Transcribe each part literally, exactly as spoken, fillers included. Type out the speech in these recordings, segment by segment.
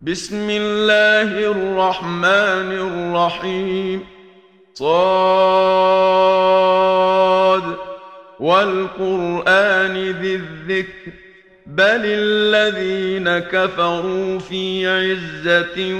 بسم الله الرحمن الرحيم. صاد والقرآن ذي الذكر بل الذين كفروا في عزة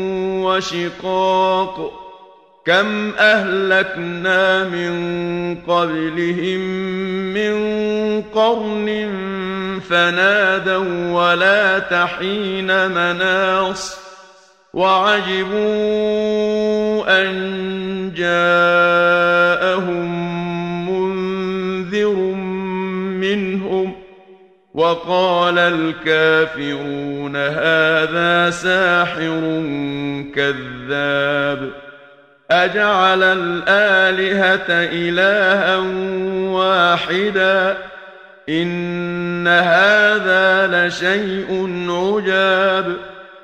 وشقاق كم أهلكنا من قبلهم من قرن فنادوا ولا تحين مناص وعجبوا أن جاءهم منذر منهم وقال الكافرون هذا ساحر كذاب أجعل الآلهة إلها واحدا إن هذا لشيء عجاب.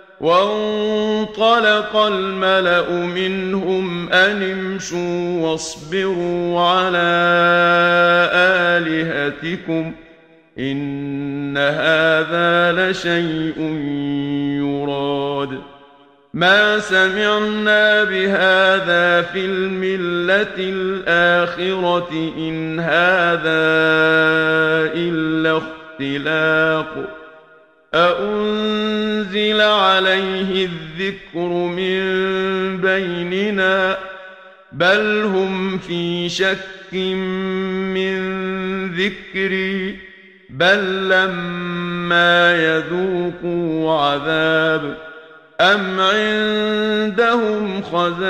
وانطلق الملأ منهم أن امشوا واصبروا على آلهتكم إن هذا لشيء يراد ما سمعنا بهذا في الملة الآخرة إن هذا إلا اختلاق أأنزل عليه الذكر من بيننا بل هم في شك من ذكري بل لما يذوقوا عذاب أم عندهم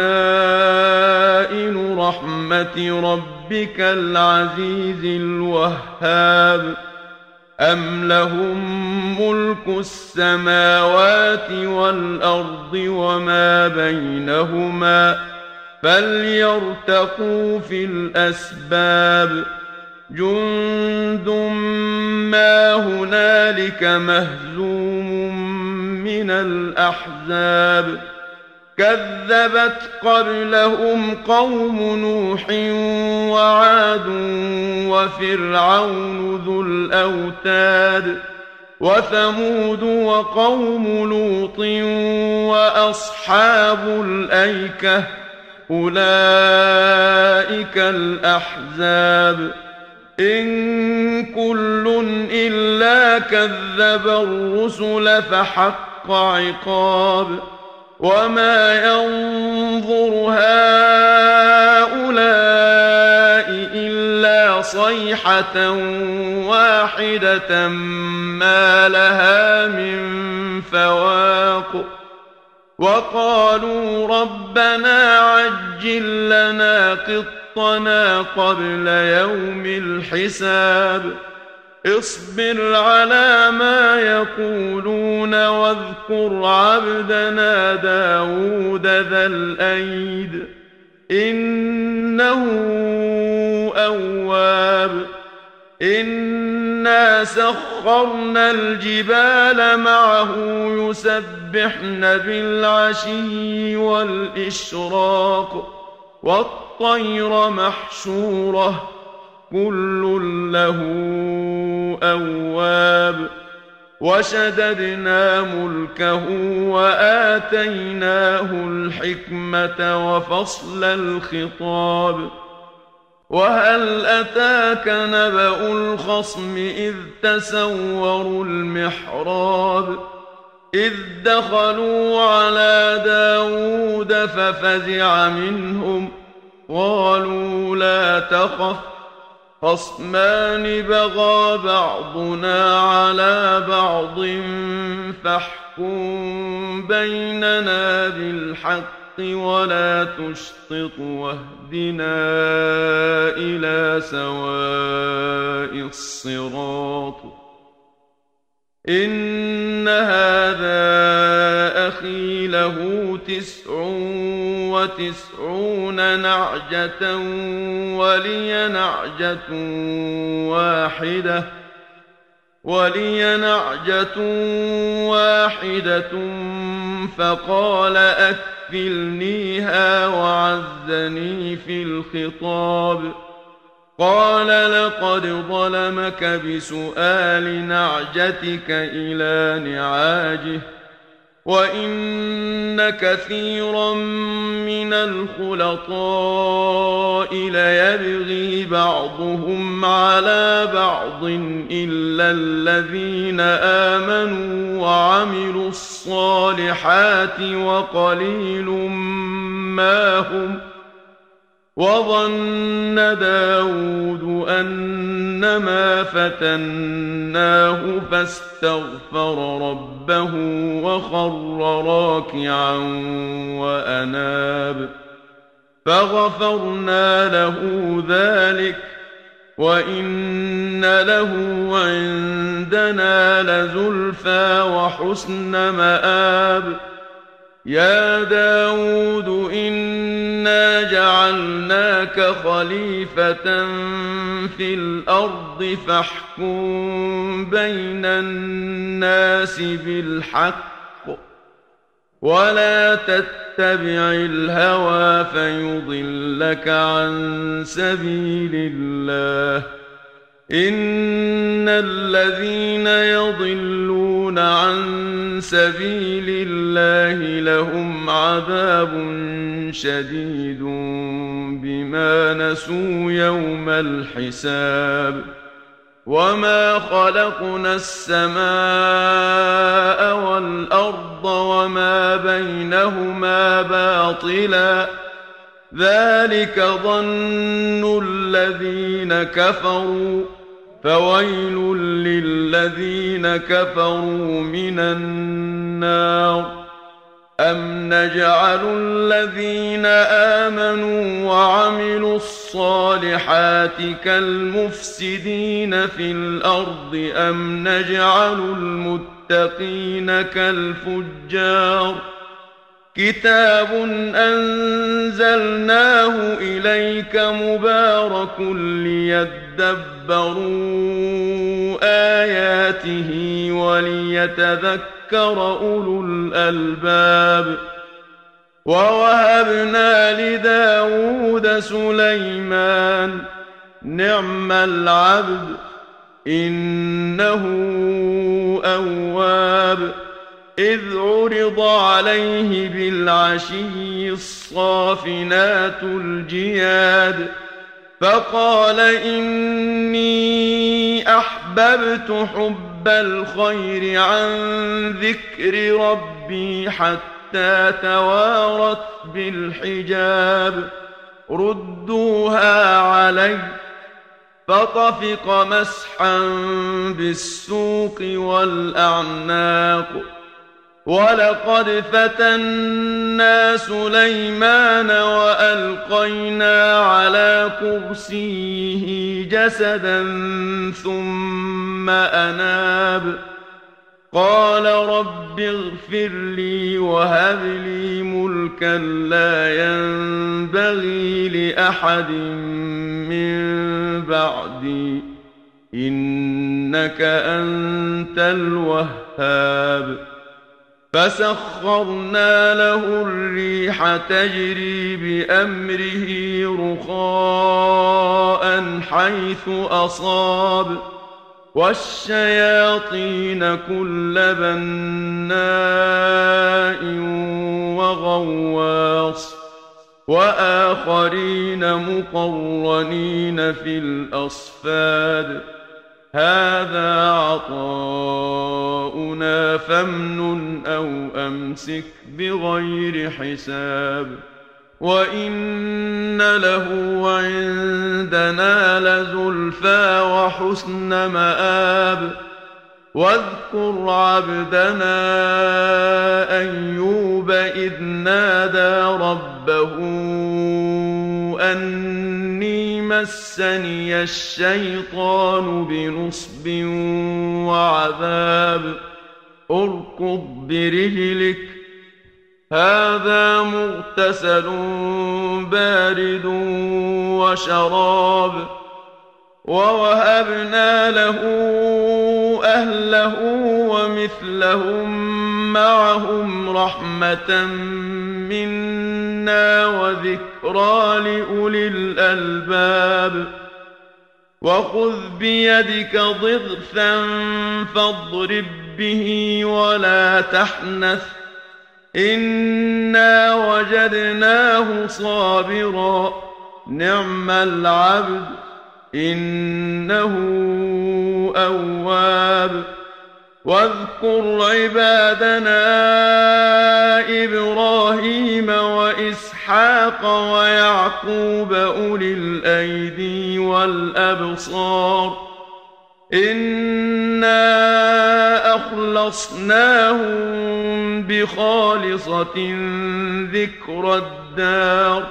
خزائن رحمة ربك العزيز الوهاب أم لهم ملك السماوات والأرض وما بينهما فليرتقوا في الأسباب جند ما هنالك مهزوم من الأحزاب كذبت قبلهم قوم نوح وعاد وفرعون ذو الأوتاد وثمود وقوم لوط وأصحاب الأيكة أولئك الأحزاب إن كل إلا كذب الرسل فحق عقاب وما ينظر هؤلاء إلا صيحة واحدة ما لها من فواق وقالوا ربنا عجل لنا قطنا قبل يوم الحساب اصبر على ما يقولون واذكر عبدنا داود ذا الأيد إنه أواب إنا سخرنا الجبال معه يسبحن بالعشي والإشراق والطير محشورة كل له أواب وشددنا ملكه وآتيناه الحكمة وفصل الخطاب وهل أتاك نبأ الخصم إذ تسوروا المحراب إذ دخلوا على داود ففزع منهم قالوا لا تخف خصمان بغى بعضنا على بعض فاحكم بيننا بالحق ولا تشطط واهدنا إلى سواء الصراط إن هذا أخي له تسع وتسعون نعجة ولي نعجة واحدة ولي نعجة واحدة فقال أكفلنيها وعزني في الخطاب قال لقد ظلمك بسؤال نعجتك إلى نعاجه وإن كثيرا من الخلطاء ليبغي بعضهم على بعض إلا الذين آمنوا وعملوا الصالحات وقليل ما هم. وظن داود أنما فتناه فاستغفر ربه وخر راكعا وأناب فغفرنا له ذلك وإن له عندنا لزلفى وحسن مآب. يا داود إنا جعلناك خليفة في الأرض فاحكم بين الناس بالحق ولا تتبع الهوى فيضلك عن سبيل الله. إن الذين يضلون عن سبيل الله لهم عذاب شديد بما نسوا يوم الحساب. وما خلقنا السماء والأرض وما بينهما باطلا ذلك ظن الذين كفروا فويل للذين كفروا من النار. أم نجعل الذين آمنوا وعملوا الصالحات كالمفسدين في الأرض أم نجعل المتقين كالفجار. كتاب أنزلناه إليك مبارك ليدبروا آياته وليتذكر أولو الألباب. ووهبنا لداود سليمان نعم العبد إنه أواب. إذ عرض عليه بالعشي الصافنات الجياد فقال إني أحببت حب الخير عن ذكر ربي حتى توارت بالحجاب. ردوها علي فطفق مسحا بالسوق والأعناق. ولقد فتنا سليمان وألقينا على كرسيه جسدا ثم أناب. قال رب اغفر لي وهب لي ملكا لا ينبغي لأحد من بعدي إنك أنت الوهاب. فسخرنا له الريح تجري بأمره رخاء حيث أصاب والشياطين كل بناء وغواص وآخرين مقرنين في الأصفاد. هذا عطاؤنا فامنن أو أمسك بغير حساب. وإن له عندنا لزلفى وحسن مآب. واذكر عبدنا أيوب إذ نادى ربه أني مسني الشيطان بنصب وعذاب. اركض برجلك هذا مغتسل بارد وشراب. ووهبنا له أهله ومثلهم معهم رحمة منا وذكرى لأولي الألباب. وخذ بيدك ضغثا فاضرب به ولا تحنث إنا وجدناه صابرا نعم العبد إنه أواب. واذكر عبادنا إبراهيم وإسحاق ويعقوب أولي الأيدي والأبصار إنا أخلصناهم بخالصة ذكر الدار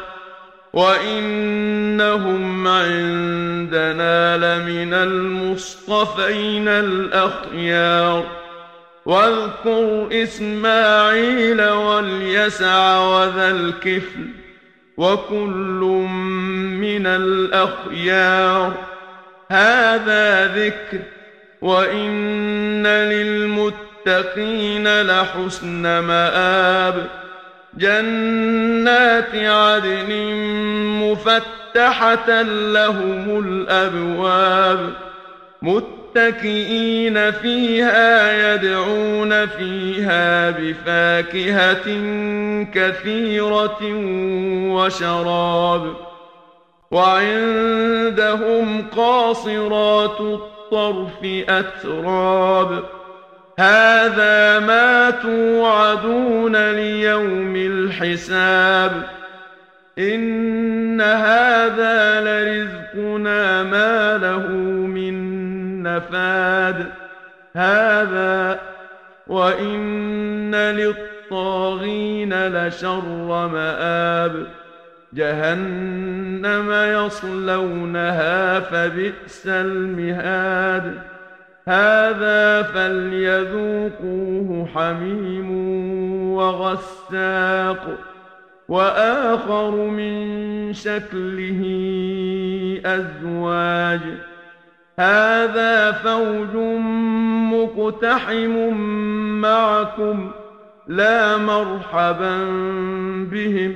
وإنهم عندنا لمن المصطفين الأخيار. واذكر إسماعيل واليسع وذا الكفل وكل من الأخيار هذا ذكر وإن للمتقين لحسن مآب. جنات عدن مفتحة لهم الأبواب متكئين فيها يدعون فيها بفاكهة كثيرة وشراب. وعندهم قاصرات الطرف أتراب هذا ما توعدون ليوم الحساب. إن هذا لرزقنا ما له من نفاد هذا وإن للطاغين لشر مآب. جهنم يصلونها فبئس المهاد هذا فليذوقوه حميم وغساق وآخر من شكله أزواج هذا فوج مقتحم معكم لا مرحبا بهم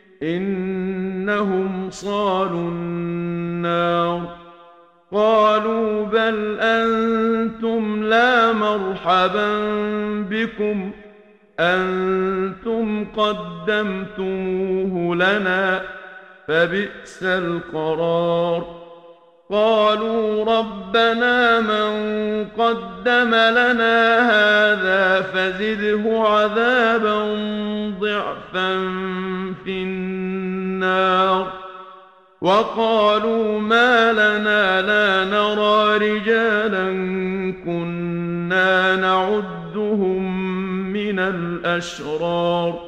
إنهم صالوا النار. قالوا بل أنتم لا مرحبا بكم أنتم قدمتموه لنا فبئس القرار. قالوا ربنا من قدم لنا هذا فزده عذابا ضعفا في النار. وقالوا ما لنا لا نرى رجالا كنا نعدهم من الأشرار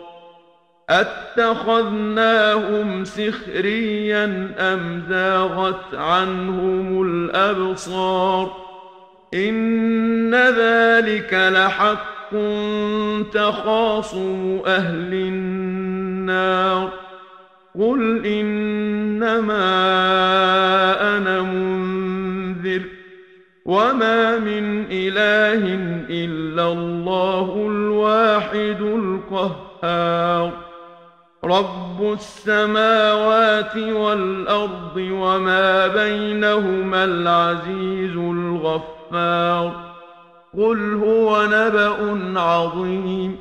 أتخذناهم سخريا أم زاغت عنهم الأبصار إن ذلك لحق تخاصم أهل النار. قل إنما أنا منذر وما من إله إلا الله الواحد القهار. رب السماوات والأرض وما بينهما العزيز الغفار. قل هو نبأ عظيم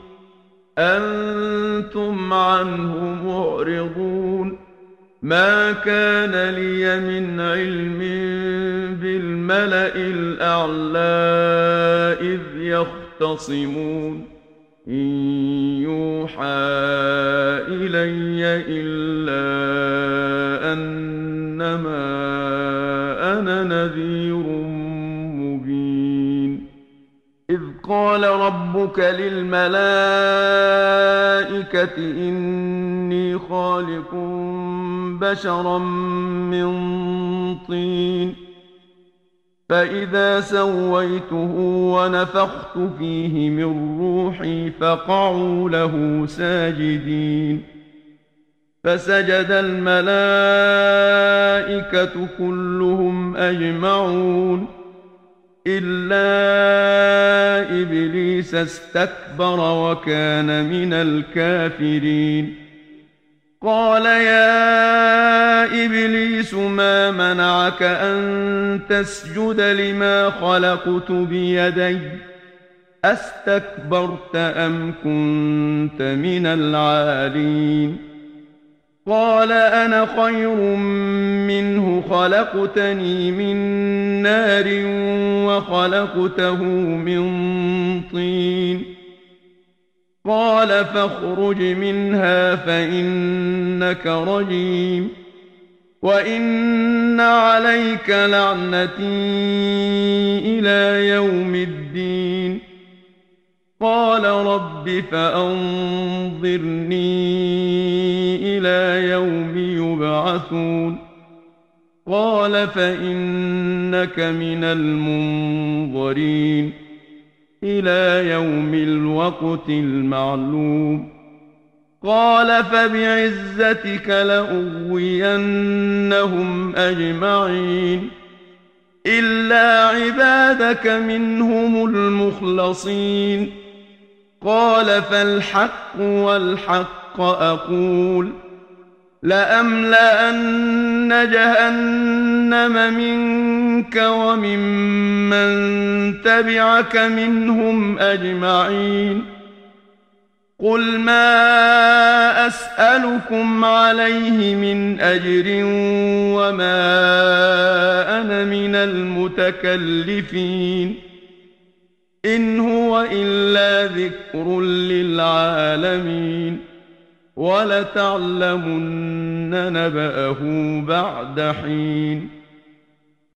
أنتم عنه معرضون. ما كان لي من علم بالملأ الأعلى إذ يختصمون إن يوحى إلي إلا أنما أنا نذير مبين. إذ قال ربك للملائكة إني خالق بشرا من طين فإذا سويته ونفخت فيه من روحي فقعوا له ساجدين. فسجد الملائكة كلهم أجمعون إلا إبليس استكبر وكان من الكافرين. قال يا إبليس ما منعك أن تسجد لما خلقت بيدي أستكبرت أم كنت من العالين قال أنا خير منه خلقتني من نار وخلقته من طين قال فاخرج منها فإنك رجيم وإن عليك لعنتي إلى يوم الدين قال رب فأنظرني إلى يوم يبعثون قال فإنك من المنظرين إلى يوم الوقت المعلوم قال فبعزتك لأغوينهم أجمعين إلا عبادك منهم المخلصين قال فالحق والحق أقول لأملأن جهنم منك وممن تبعك منهم أجمعين قل ما أسألكم عليه من أجر وما أنا من المتكلفين إن هو إلا ذكر للعالمين ولتعلمن نبأه بعد حين